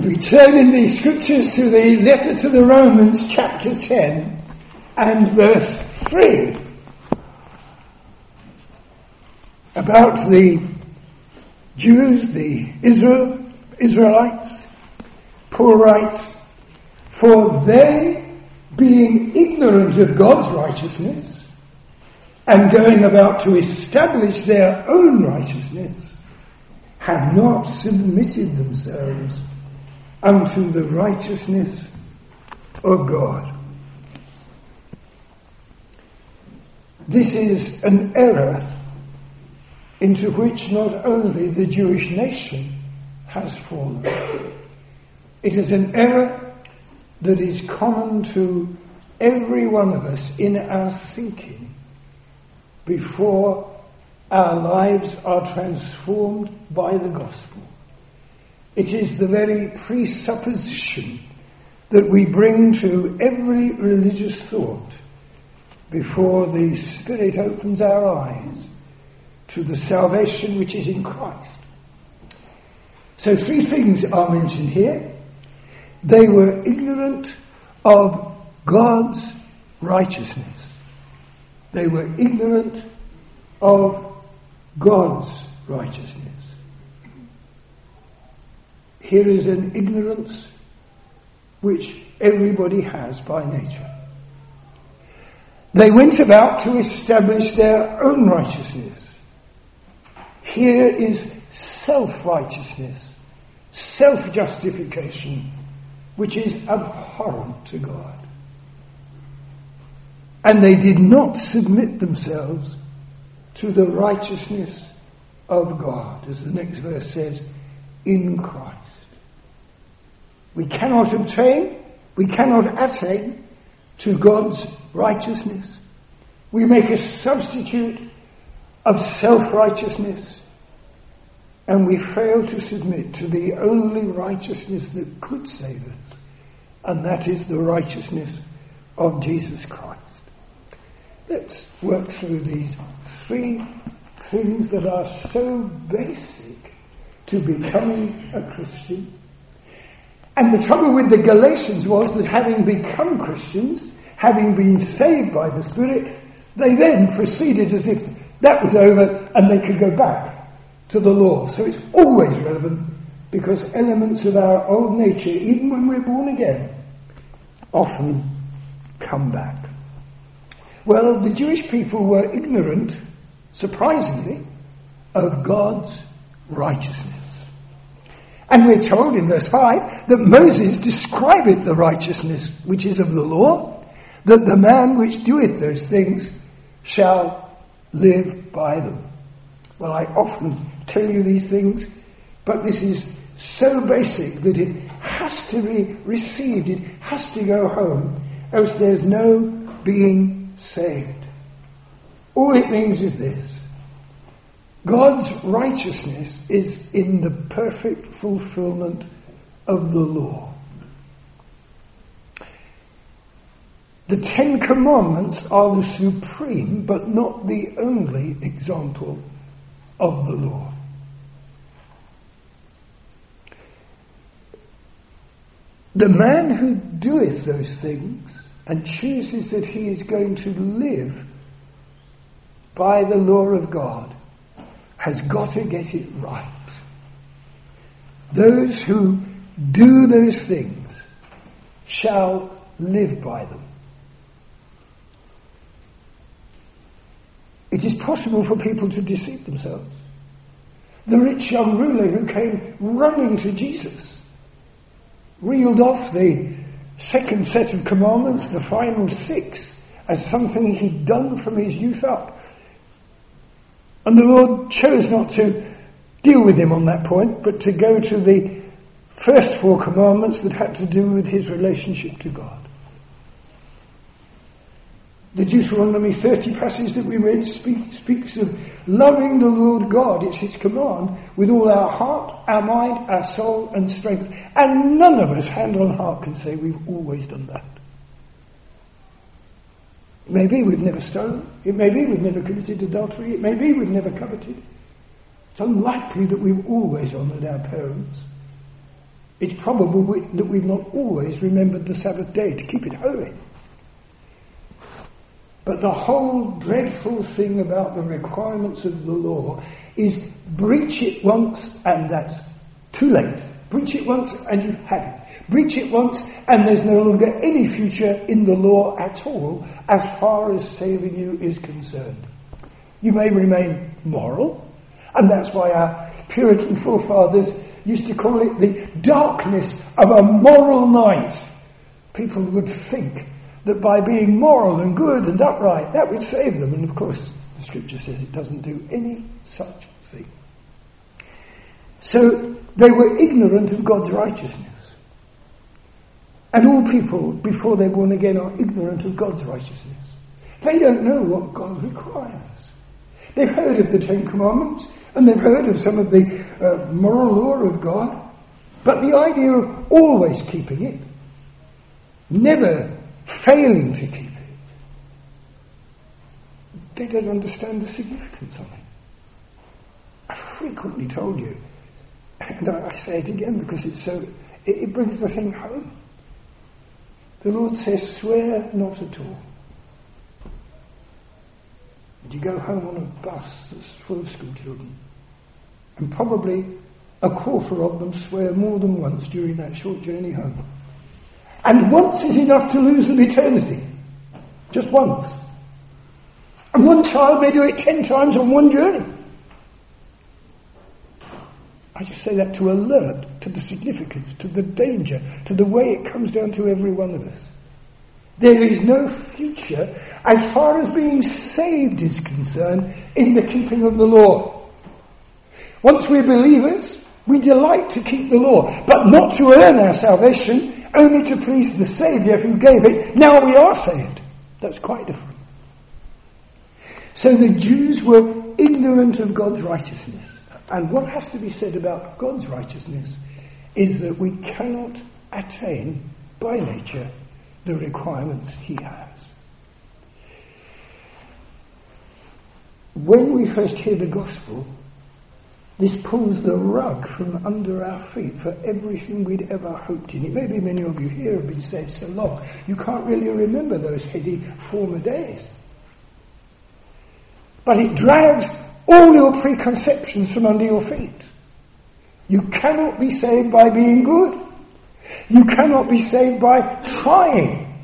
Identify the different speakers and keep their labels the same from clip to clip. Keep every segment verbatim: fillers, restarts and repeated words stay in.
Speaker 1: we turn in the scriptures to the letter to the Romans, chapter ten and verse three, about the Jews, the Israel, Israelites, Paul writes, "For they, being ignorant of God's righteousness, and going about to establish their own righteousness, have not submitted themselves unto the righteousness of God." This is an error into which not only the Jewish nation has fallen. It is an error that is common to every one of us in our thinking before our lives are transformed by the gospel. It is the very presupposition that we bring to every religious thought before the Spirit opens our eyes to the salvation which is in Christ. So three things are mentioned here. They were ignorant of God's righteousness. They were ignorant of God's righteousness. Here is an ignorance which everybody has by nature. They went about to establish their own righteousness. Here is self-righteousness, self-justification, which is abhorrent to God. And they did not submit themselves to the righteousness of God, as the next verse says, in Christ. We cannot obtain, we cannot attain to God's righteousness. We make a substitute of self-righteousness, and we fail to submit to the only righteousness that could save us, and that is the righteousness of Jesus Christ. Let's work through these three things that are so basic to becoming a Christian. And the trouble with the Galatians was that having become Christians, having been saved by the Spirit, they then proceeded as if that was over and they could go back to the law. So it's always relevant, because elements of our old nature, even when we're born again, often come back. Well, the Jewish people were ignorant, surprisingly, of God's righteousness. And we're told in verse five that Moses describeth the righteousness which is of the law, that the man which doeth those things shall live by them. Well, I often tell you these things, but this is so basic that it has to be received, it has to go home, else there's no being saved. All it means is this: God's righteousness is in the perfect fulfillment of the law. The Ten Commandments are the supreme, but not the only example of the law. The man who doeth those things and chooses that he is going to live by the law of God has got to get it right. Those who do those things shall live by them. It is possible for people to deceive themselves. The rich young ruler who came running to Jesus reeled off the second set of commandments, the final six, as something he'd done from his youth up. And the Lord chose not to deal with him on that point, but to go to the first four commandments that had to do with his relationship to God. The Deuteronomy thirty passage that we read speak, speaks of loving the Lord God. It's his command with all our heart, our mind, our soul and strength. And none of us, hand on heart, can say we've always done that. It may be we've never stolen. It may be we've never committed adultery. It may be we've never coveted. It's unlikely that we've always honoured our parents. It's probable we, that we've not always remembered the Sabbath day to keep it holy. But the whole dreadful thing about the requirements of the law is breach it once and that's too late. Breach it once and you've had it. Breach it once and there's no longer any future in the law at all as far as saving you is concerned. You may remain moral, and that's why our Puritan forefathers used to call it the darkness of a moral night. People would think that by being moral and good and upright, that would save them. And of course, the scripture says it doesn't do any such thing. So they were ignorant of God's righteousness. And all people, before they're born again, are ignorant of God's righteousness. They don't know what God requires. They've heard of the Ten Commandments, and they've heard of some of the uh, moral law of God, but the idea of always keeping it, never failing to keep it, they don't understand the significance of it. I've frequently told you, and I, I say it again because it's so, it, it brings the thing home. The Lord says, swear not at all. And you go home on a bus that's full of school children, and probably a quarter of them swear more than once during that short journey home. And once is enough to lose them eternity. Just once. And one child may do it ten times on one journey. I just say that to alert to the significance, to the danger, to the way it comes down to every one of us. There is no future as far as being saved is concerned in the keeping of the law. Once we're believers, we delight to keep the law, but not to earn our salvation, only to please the Saviour who gave it. Now we are saved. That's quite different. So the Jews were ignorant of God's righteousness. And what has to be said about God's righteousness is that we cannot attain by nature the requirements he has. When we first hear the gospel, this pulls the rug from under our feet for everything we'd ever hoped in. It may be many of you here have been saved so long, you can't really remember those heady former days. But it drags all your preconceptions from under your feet. You cannot be saved by being good. You cannot be saved by trying.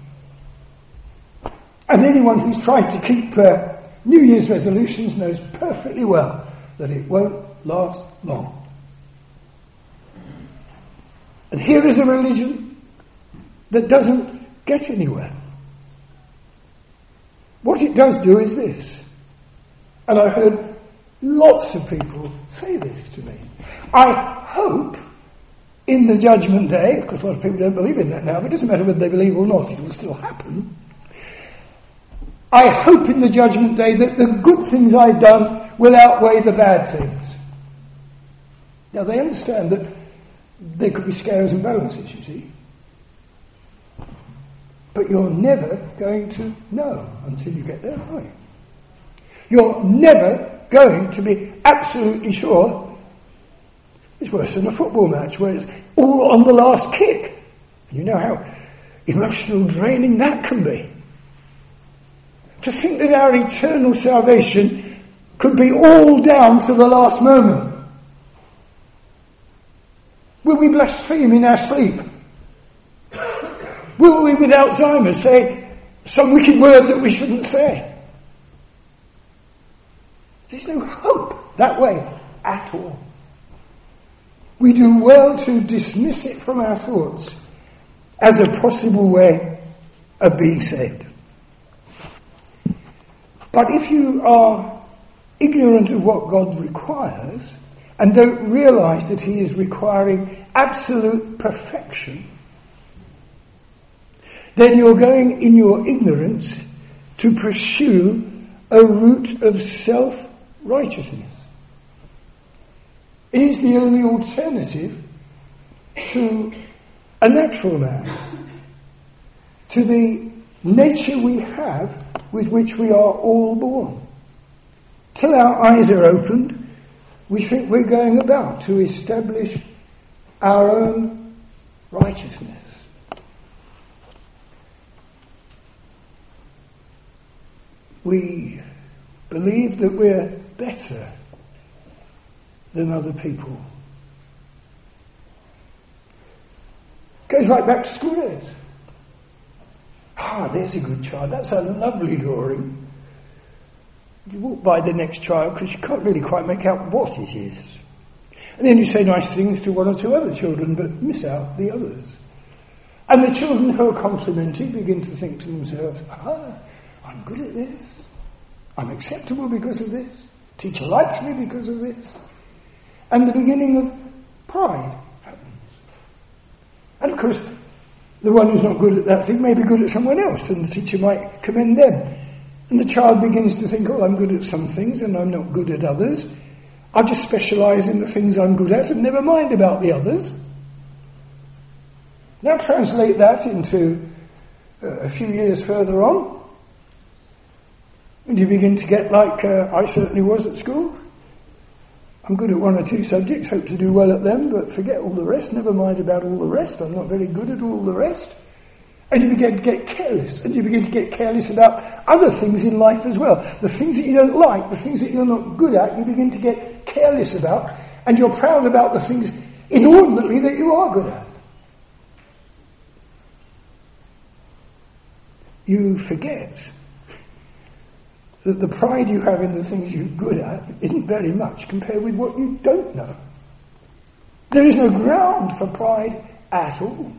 Speaker 1: And anyone who's tried to keep uh, New Year's resolutions knows perfectly well that it won't last long. And here is a religion that doesn't get anywhere. What it does do is this, and I heard lots of people say this to me. I hope in the judgment day, because a lot of people don't believe in that now, but it doesn't matter whether they believe or not, it will still happen. I hope in the judgment day that the good things I've done will outweigh the bad things. Now they understand that there could be scales and balances, you see. But you're never going to know until you get there, are you? You're never going to be absolutely sure. It's worse than a football match where it's all on the last kick. You know how emotional draining that can be. To think that our eternal salvation could be all down to the last moment. Will we blaspheme in our sleep? Will we, with Alzheimer's, say some wicked word that we shouldn't say? There's no hope that way at all. We do well to dismiss it from our thoughts as a possible way of being saved. But if you are ignorant of what God requires and don't realise that he is requiring absolute perfection, then you're going in your ignorance to pursue a route of self-righteousness. It is the only alternative to a natural man, to the nature we have with which we are all born. Till our eyes are opened, we think we're going about to establish our own righteousness. We believe that we're better than other people. Goes right back to school days. Ah, there's a good child. That's a lovely drawing. You walk by the next child because you can't really quite make out what it is. And then you say nice things to one or two other children, but miss out the others. And the children who are complimented begin to think to themselves, ah, I'm good at this. I'm acceptable because of this. Teacher likes me because of this. And the beginning of pride happens. And of course, the one who's not good at that thing may be good at someone else, and the teacher might commend them. And the child begins to think, oh, I'm good at some things and I'm not good at others. I'll just specialise in the things I'm good at and never mind about the others. Now translate that into uh, a few years further on, and you begin to get like uh, I certainly was at school. I'm good at one or two subjects, hope to do well at them, but forget all the rest, never mind about all the rest. I'm not very good at all the rest. And you begin to get careless, and you begin to get careless about other things in life as well. The things that you don't like, the things that you're not good at, you begin to get careless about, and you're proud about the things inordinately that you are good at. You forget that the pride you have in the things you're good at isn't very much compared with what you don't know. There is no ground for pride at all.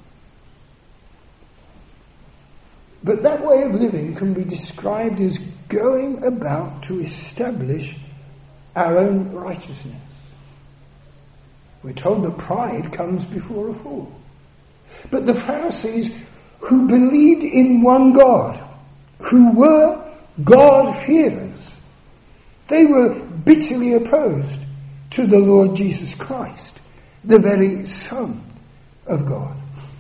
Speaker 1: But that way of living can be described as going about to establish our own righteousness. We're told that pride comes before a fall. But the Pharisees, who believed in one God, who were God-fearers, they were bitterly opposed to the Lord Jesus Christ, the very Son of God.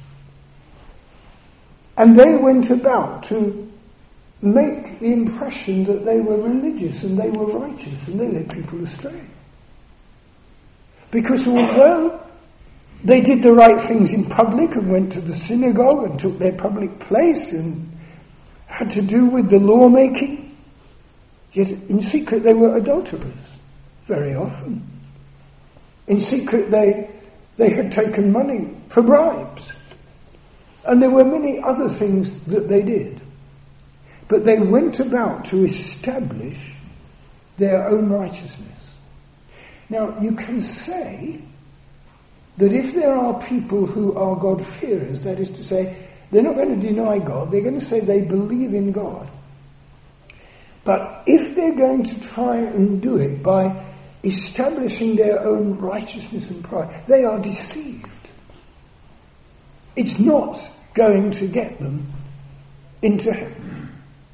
Speaker 1: And they went about to make the impression that they were religious and they were righteous, and they led people astray. Because although they did the right things in public and went to the synagogue and took their public place and had to do with the lawmaking, yet in secret they were adulterers, very often. In secret they, they had taken money for bribes. And there were many other things that they did. But they went about to establish their own righteousness. Now, you can say that if there are people who are God-fearers, that is to say, they're not going to deny God, they're going to say they believe in God. But if they're going to try and do it by establishing their own righteousness and pride, they are deceived. It's not going to get them into heaven.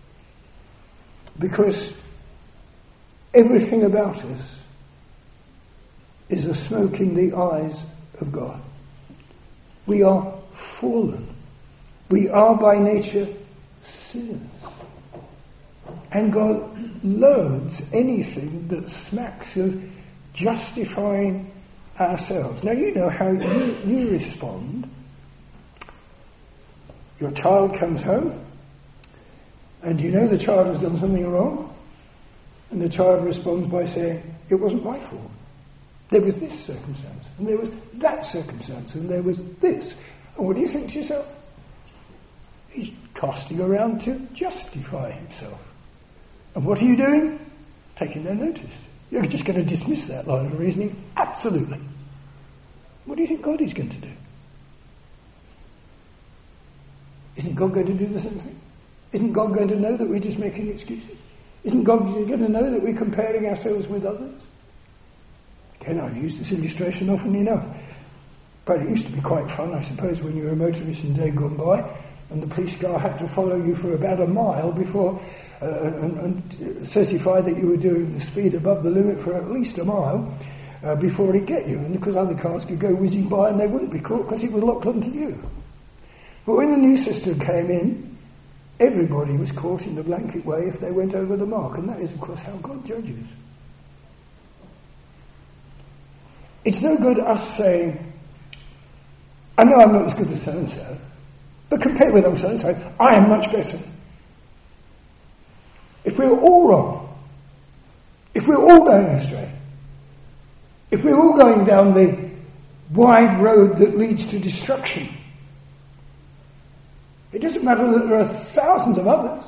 Speaker 1: Because everything about us is a smoke in the eyes of God. We are fallen. We are by nature sinners. And God loathes anything that smacks of justifying ourselves. Now you know how you, you respond. Your child comes home, and you know the child has done something wrong, and the child responds by saying, it wasn't my fault. There was this circumstance, and there was that circumstance, and there was this. And what do you think to yourself? He's casting around to justify himself. And what are you doing? Taking no notice. You're just going to dismiss that line of reasoning? Absolutely. What do you think God is going to do? Isn't God going to do the same thing? Isn't God going to know that we're just making excuses? Isn't God going to know that we're comparing ourselves with others? Again, I've used this illustration often enough. But it used to be quite fun, I suppose, when you were a motorist in day gone by, and the police car had to follow you for about a mile before uh, and, and certify that you were doing the speed above the limit for at least a mile uh, before it get you. And because other cars could go whizzing by and they wouldn't be caught because it was locked onto you. But when the new system came in, everybody was caught in the blanket way if they went over the mark. And that is, of course, how God judges. It's no good us saying, I know I'm not as good as so-and-so, but compared with old so-and-so, I am much better. If we're all wrong, if we're all going astray, if we're all going down the wide road that leads to destruction, it doesn't matter that there are thousands of others.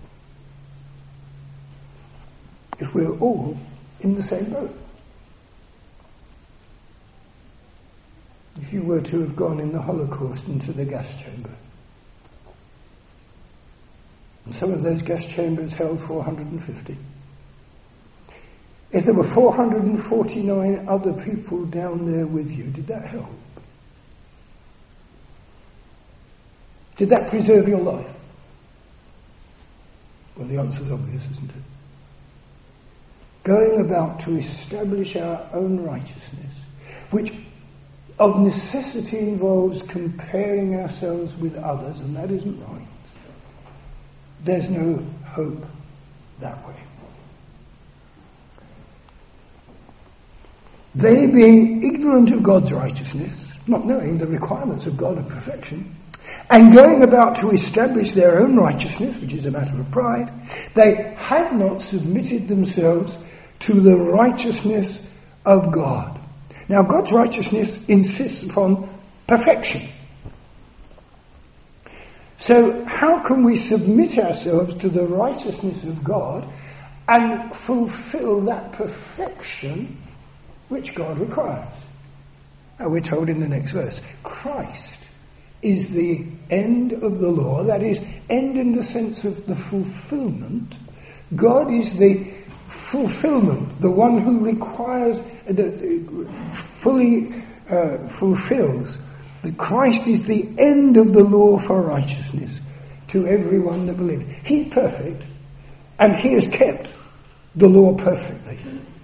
Speaker 1: If we're all in the same boat. If you were to have gone in the Holocaust into the gas chamber, and some of those gas chambers held four hundred fifty, if there were four hundred forty-nine other people down there with you, did that help? Did that preserve your life? Well, the answer's obvious, isn't it? Going about to establish our own righteousness, which of necessity involves comparing ourselves with others, and that isn't right. There's no hope that way. They, being ignorant of God's righteousness, not knowing the requirements of God of perfection, and going about to establish their own righteousness, which is a matter of pride, they had not submitted themselves to the righteousness of God. Now, God's righteousness insists upon perfection. So, how can we submit ourselves to the righteousness of God and fulfill that perfection which God requires? Now, we're told in the next verse, Christ is the end of the law, that is, end in the sense of the fulfillment. God is the fulfillment, the one who requires, uh, fully uh, fulfills. That Christ is the end of the law for righteousness to everyone that believes. He's perfect, and he has kept the law perfectly.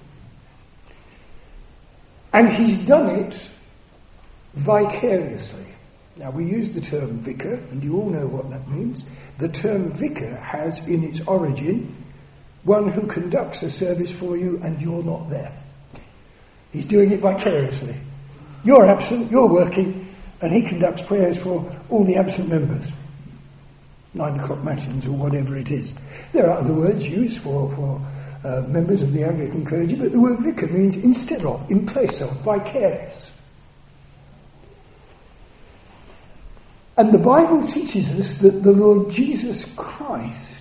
Speaker 1: And he's done it vicariously. Now, we use the term vicar, and you all know what that means. The term vicar has in its origin one who conducts a service for you and you're not there. He's doing it vicariously. You're absent, you're working, and he conducts prayers for all the absent members. Nine o'clock matins or whatever it is. There are other words used for, for uh, members of the Anglican clergy, but the word vicar means instead of, in place of, vicarious. And the Bible teaches us that the Lord Jesus Christ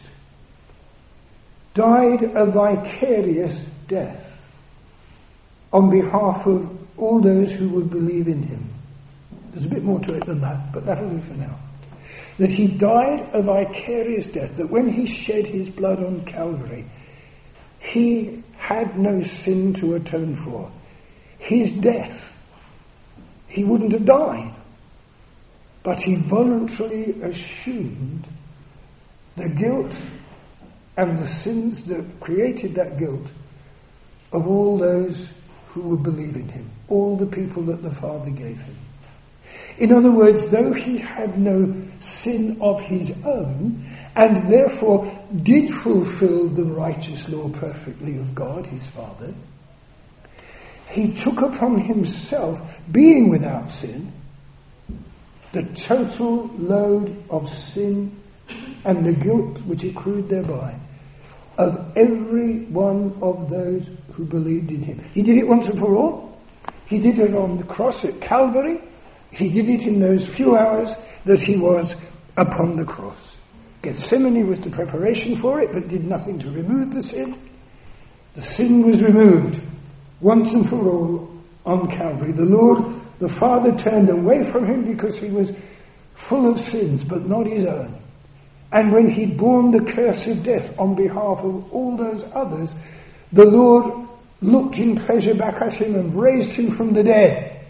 Speaker 1: died a vicarious death on behalf of all those who would believe in him. There's a bit more to it than that, but that'll do for now. That he died a vicarious death, that when he shed his blood on Calvary, he had no sin to atone for. His death, he wouldn't have died, but he voluntarily assumed the guilt and the sins that created that guilt of all those who would believe in him, all the people that the Father gave him. In other words, though he had no sin of his own, and therefore did fulfill the righteous law perfectly of God, his Father, he took upon himself, being without sin, the total load of sin and the guilt which accrued thereby of every one of those who believed in him. He did it once and for all. He did it on the cross at Calvary. He did it in those few hours that he was upon the cross. Gethsemane was the preparation for it, but did nothing to remove the sin. The sin was removed once and for all on Calvary. The Lord, the Father, turned away from him because he was full of sins, but not his own. And when he'd borne the curse of death on behalf of all those others, the Lord looked in pleasure back at him and raised him from the dead.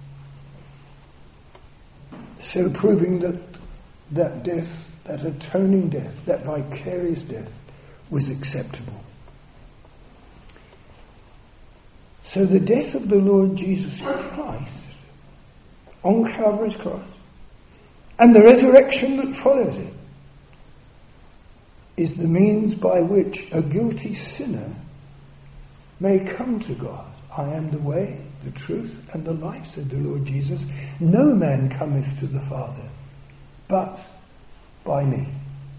Speaker 1: So proving that that death, that atoning death, that vicarious death was acceptable. So the death of the Lord Jesus Christ on Calvary's cross and the resurrection that follows it is the means by which a guilty sinner may come to God. I am the way, the truth, and the life, said the Lord Jesus. No man cometh to the Father, but by me.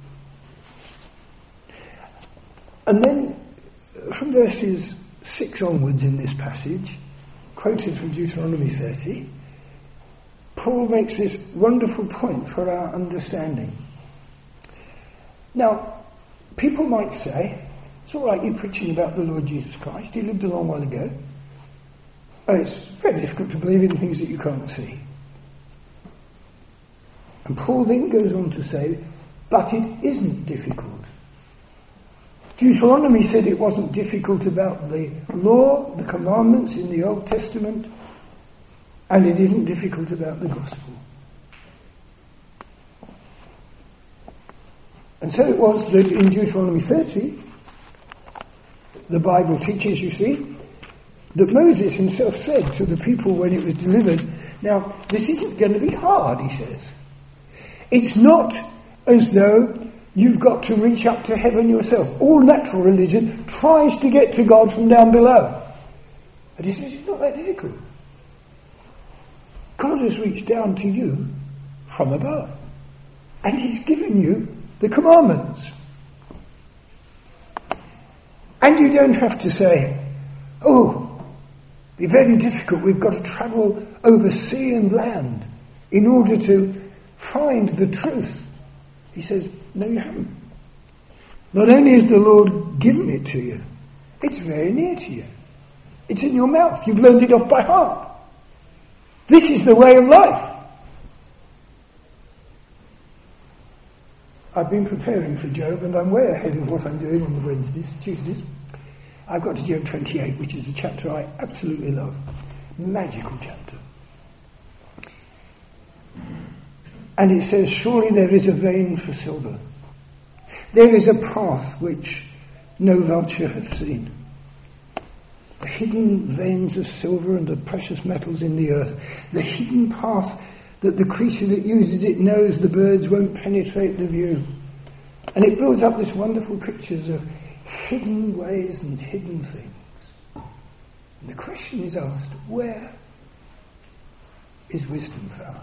Speaker 1: And then, from verses six onwards in this passage, quoted from Deuteronomy thirty, Paul makes this wonderful point for our understanding. Now, people might say, it's all right, you're preaching about the Lord Jesus Christ. He lived a long while ago. Oh, it's very difficult to believe in things that you can't see. And Paul then goes on to say, but it isn't difficult. Deuteronomy said it wasn't difficult about the law, the commandments in the Old Testament, and it isn't difficult about the gospel. And so it was that in Deuteronomy thirty, the Bible teaches, you see, that Moses himself said to the people when it was delivered, now, this isn't going to be hard, he says. It's not as though you've got to reach up to heaven yourself. All natural religion tries to get to God from down below. But he says it's not that difficult. God has reached down to you from above. And he's given you the commandments. And you don't have to say, oh, it'll be very difficult, we've got to travel over sea and land in order to find the truth. He says, no, you haven't. Not only has the Lord given it to you, it's very near to you. It's in your mouth. You've learned it off by heart. This is the way of life. I've been preparing for Job, and I'm way ahead of what I'm doing on the Wednesdays, Tuesdays. I've got to Job twenty-eight, which is a chapter I absolutely love. Magical chapter. And it says, surely there is a vein for silver. There is a path which no vulture hath seen. The hidden veins of silver and the precious metals in the earth. The hidden path that the creature that uses it knows the birds won't penetrate the view. And it builds up this wonderful pictures of hidden ways and hidden things. And the question is asked, where is wisdom found?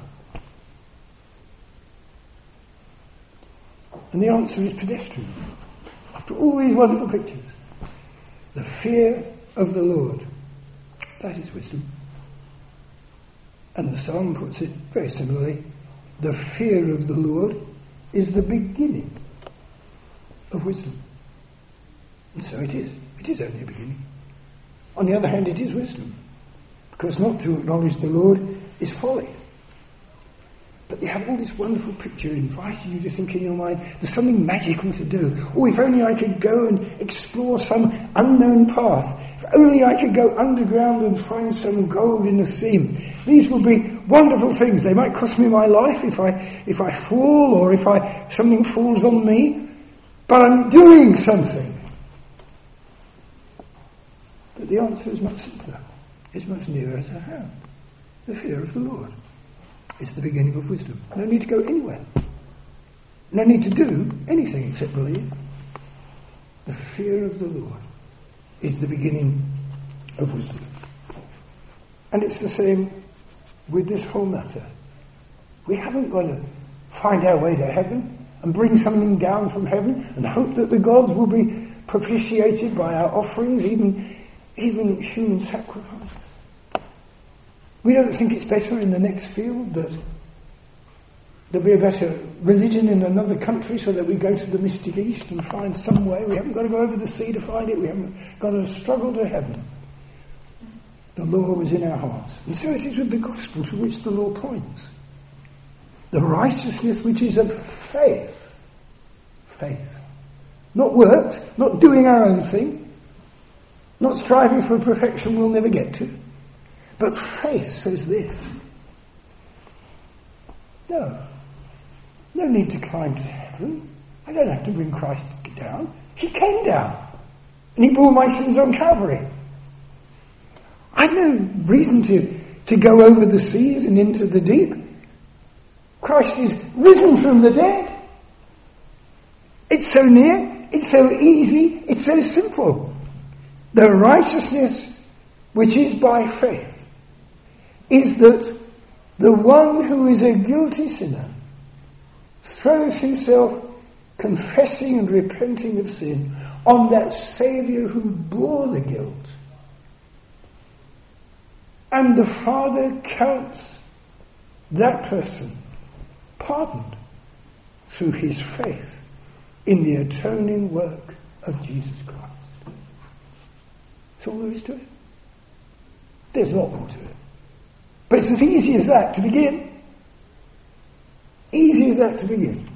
Speaker 1: And the answer is pedestrian. After all these wonderful pictures, the fear of the Lord, that is wisdom. And the psalm puts it very similarly, the fear of the Lord is the beginning of wisdom. And so it is. It is only a beginning. On the other hand, it is wisdom, because not to acknowledge the Lord is folly. But you have all this wonderful picture inviting you to think in your mind, there's something magical to do. Oh, if only I could go and explore some unknown path. If only I could go underground and find some gold in the seam. These will be wonderful things. They might cost me my life if I if I fall or if I something falls on me. But I'm doing something. But the answer is much simpler. It's much nearer to hand. The fear of the Lord. It's the beginning of wisdom. No need to go anywhere. No need to do anything except believe. The fear of the Lord is the beginning of wisdom. And it's the same with this whole matter. We haven't got to find our way to heaven and bring something down from heaven and hope that the gods will be propitiated by our offerings, even, even human sacrifices. We don't think it's better in the next field that there'll be a better religion in another country so that we go to the mystic east and find some way. We haven't got to go over the sea to find it. We haven't got to struggle to heaven. The law was in our hearts. And so it is with the gospel to which the law points. The righteousness which is of faith. Faith. Not works, not doing our own thing, not striving for a perfection we'll never get to. But faith says this. No. No need to climb to heaven. I don't have to bring Christ down. He came down. And he bore my sins on Calvary. I've no reason to, to go over the seas and into the deep. Christ is risen from the dead. It's so near. It's so easy. It's so simple. The righteousness which is by faith is that the one who is a guilty sinner throws himself, confessing and repenting of sin, on that Saviour who bore the guilt. And the Father counts that person pardoned through his faith in the atoning work of Jesus Christ. That's all there is to it. There's a lot more to it. But it's as easy as that to begin. Easy as that to begin.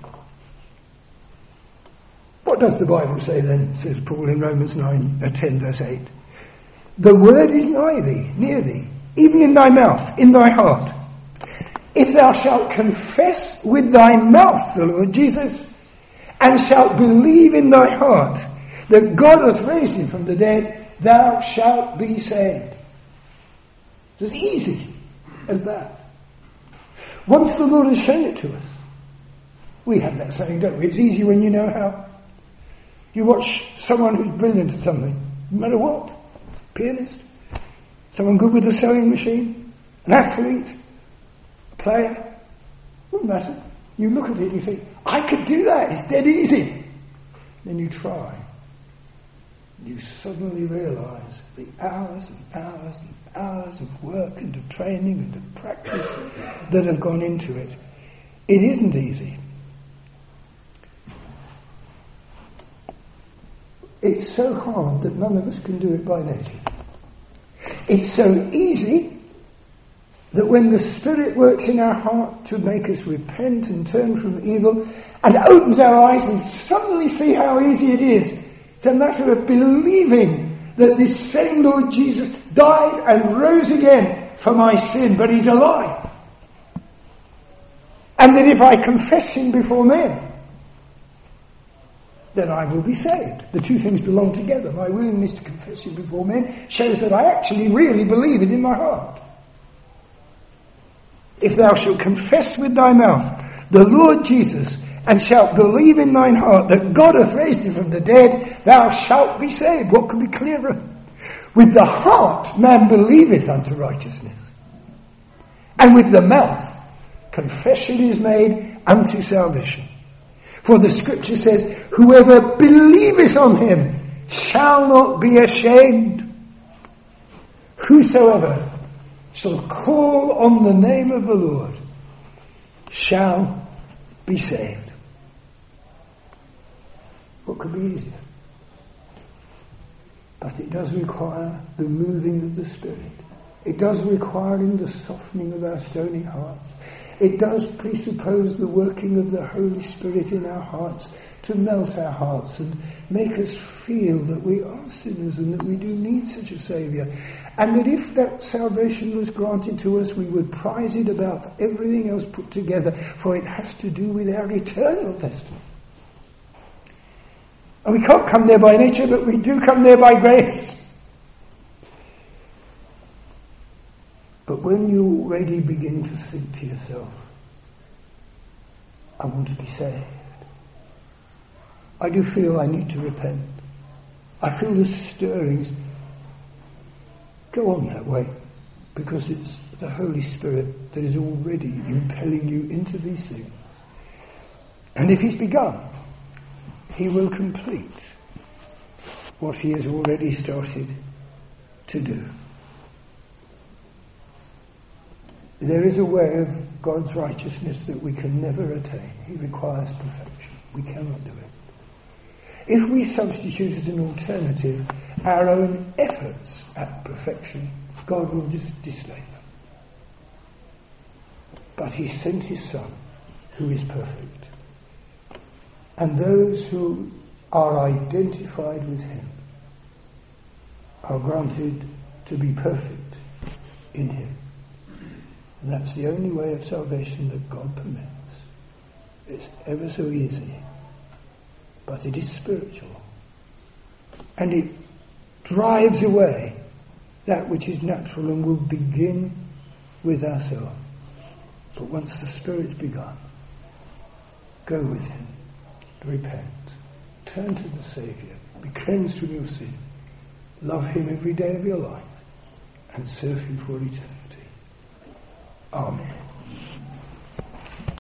Speaker 1: What does the Bible say then, says Paul in Romans nine, uh, ten verse eight? The word is nigh thee, near thee, even in thy mouth, in thy heart. If thou shalt confess with thy mouth the Lord Jesus, and shalt believe in thy heart that God hath raised him from the dead, thou shalt be saved. It's as easy as that. Once the Lord has shown it to us. We have that saying, don't we? It's easy when you know how. You watch someone who's brilliant at something, no matter what. Pianist, someone good with a sewing machine, an athlete, a player, doesn't matter. You look at it and you think, I could do that, it's dead easy. Then you try. You suddenly realise the hours and hours and hours of work and of training and of practice that have gone into it. It isn't easy. It's so hard that none of us can do it by nature. It's so easy that when the Spirit works in our heart to make us repent and turn from evil and opens our eyes, we suddenly see how easy it is. It's a matter of believing that this same Lord Jesus died and rose again for my sin, but he's alive. And that if I confess him before men, then I will be saved. The two things belong together. My willingness to confess him before men shows that I actually really believe it in my heart. If thou shalt confess with thy mouth the Lord Jesus, and shalt believe in thine heart that God hath raised him from the dead, thou shalt be saved. What could be clearer? With the heart man believeth unto righteousness, and with the mouth confession is made unto salvation. For the scripture says, whoever believeth on him shall not be ashamed. Whosoever shall call on the name of the Lord shall be saved. What could be easier? But it does require the moving of the Spirit. It does require in the softening of our stony hearts. It does presuppose the working of the Holy Spirit in our hearts to melt our hearts and make us feel that we are sinners and that we do need such a Saviour. And that if that salvation was granted to us, we would prize it above everything else put together, for it has to do with our eternal destiny. And we can't come there by nature, but we do come there by grace. But when you already begin to think to yourself, I want to be saved. I do feel I need to repent. I feel the stirrings. Go on that way, because it's the Holy Spirit that is already impelling you into these things. And if he's begun, he will complete what he has already started to do. There is a way of God's righteousness that we can never attain. He requires perfection. We cannot do it. If we substitute as an alternative our own efforts at perfection, God will just dislike them. But he sent his Son, who is perfect. And those who are identified with him are granted to be perfect in him. And that's the only way of salvation that God permits. It's ever so easy, but it is spiritual. And it drives away that which is natural and will begin with ourselves. But once the Spirit's begun, go with him, repent, turn to the Saviour, be cleansed from your sin, love him every day of your life, and serve him for eternity. Amen.